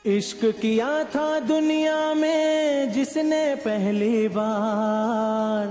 इश्क किया था दुनिया में जिसने पहली बार,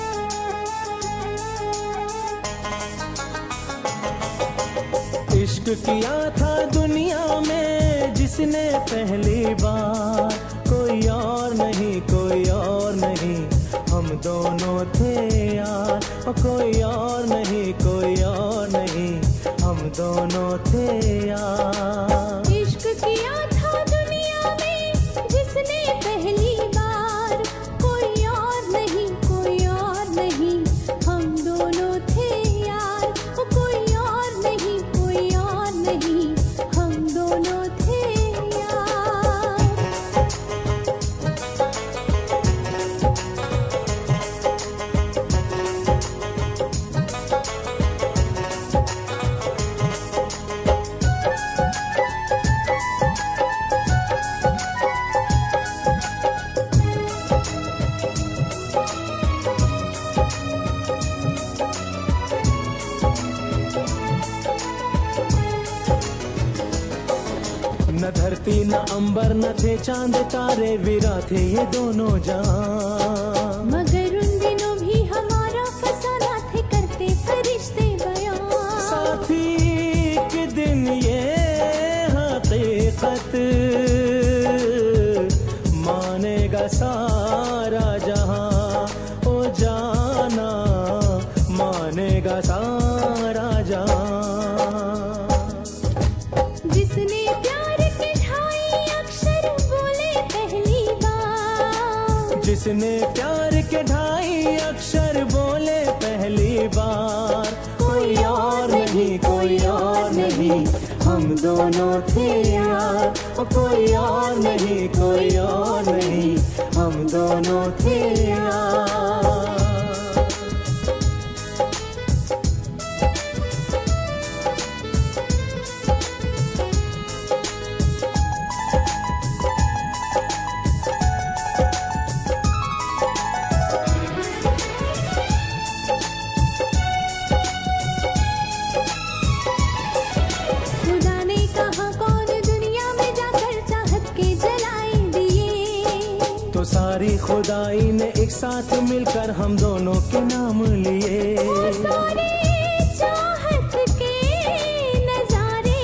इश्क किया था दुनिया में जिसने पहली बार। कोई और नहीं, कोई और नहीं, हम दोनों थे यार। और कोई और नहीं, कोई और नहीं, हम दोनों थे यार। इश्क किया था दुनिया में जिसने पहली बार। कोई और नहीं, कोई और नहीं, हम दोनों थे यार। ओ कोई और नहीं, कोई और नहीं, हम दोनों थे यार। न धरती न अंबर न थे चांद तारे, विरा थे ये दोनों जहां। मगर उन दिनों भी हमारा फसाना थे करते फरिश्ते बयां। साथी के दिन ये हकीकत मानेगा सारा जहां। ओ जाना मानेगा सारा जहां। जिसने प्यार के ढाई अक्षर बोले पहली बार। जिसने प्यार के ढाई अक्षर बोले पहली बार। कोई और नहीं, कोई और नहीं, हम दोनों थे यार। और कोई और नहीं, कोई और नहीं, हम दोनों थे यार। खुदा ने कहा कौन दुनिया में जाकर चाहत के जलाए दिए। तो सारी खुदाई ने एक साथ मिलकर हम दोनों के नाम लिए। सारे चाहत के नजारे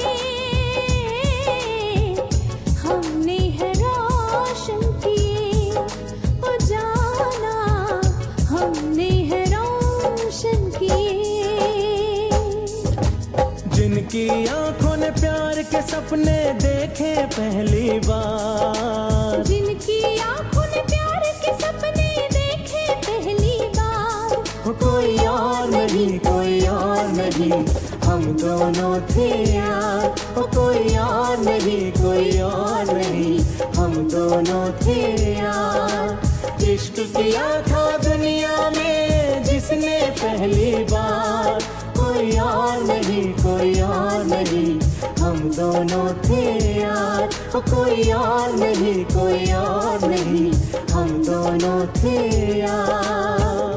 हमने है रोशन किए। ओ जाना हमने है रोशन किए। जिनकी आंखों ने प्यार के सपने देखे पहली बार। जिनकी आंखों ने प्यार के सपने देखे पहली बार। कोई और नहीं, कोई और नहीं, हम दोनों थे यार। कोई और नहीं, कोई और नहीं, हम दोनों थे यार। इश्क किया था दुनिया में जिसने पहली बार। कोई और नहीं, कोई और नहीं, हम दोनों थे यार। कोई और नहीं, कोई और नहीं, हम दोनों थे यार।